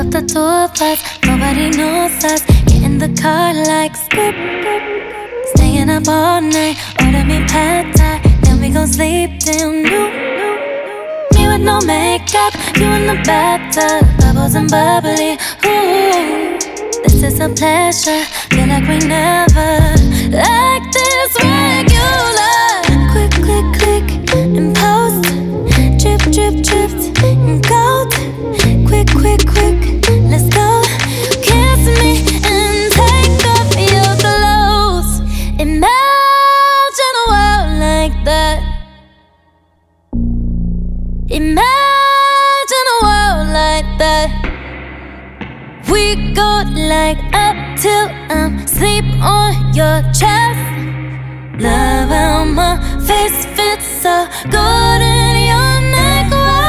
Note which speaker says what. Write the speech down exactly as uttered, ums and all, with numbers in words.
Speaker 1: up the two of us, nobody knows us. Get in the car like skip, staying up all night, order me pad thai, then we gon' sleep till noon. Me with no makeup, you in the bathtub, bubbles and bubbly. Ooh, this is a pleasure, feel like we never like this regular. Quick, click, click, and post, drip, drip, dripped and gold. Quick, quick, quick, let's go. Kiss me and take off your clothes. Imagine a world like that. Imagine a world like that. We go like up till I'm sleep on your chest. Love how my face fits so good.